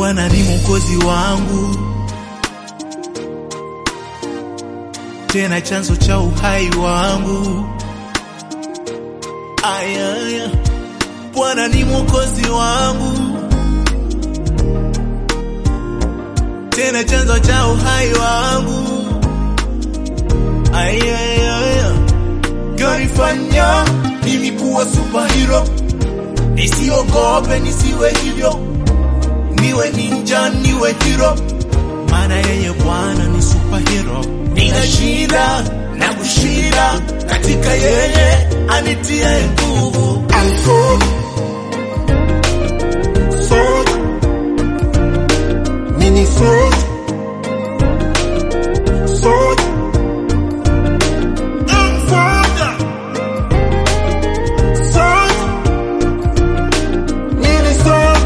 Bwana ni mwokozi wangu, tena chanzo cha uhai wangu. Ayaya, Bwana ni mwokozi wangu, tena chanzo cha uhai wangu. Ayaya, kanifanya mimi kuwa superhero, nisiogope nisiwe hivyo, niwe ninja niwe hero, maana yeye Bwana ni superhero. Ninashinda na kushinda katika yeye anitie nguvu. I'm sold, mini sold, I'm sold, mini sold.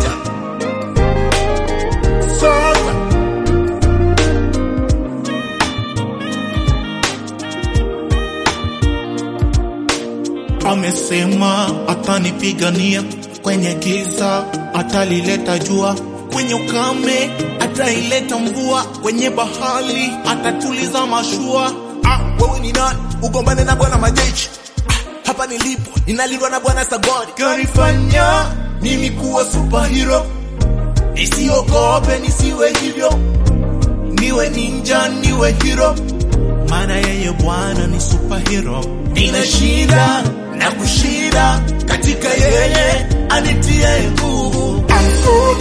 Amesema atanipigania, kwenye giza atalileta jua, kwenye ukame ataileta mvua, kwenye bahari atatuliza mashua. Wewe ni nani ugombane na Bwana majeshi? Hapa nilipo ninalindwa na Bwana Sagodi. Kanifanya mimi kuwa superhero, nisiogope nisiwe hivyo, niwe ninja niwe hero, maana yeye Bwana ni superhero. Ninashinda na kushinda katika yeye anitie nguvu. I'm sold,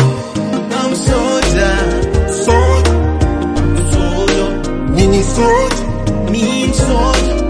sold, mini sold. mean sold.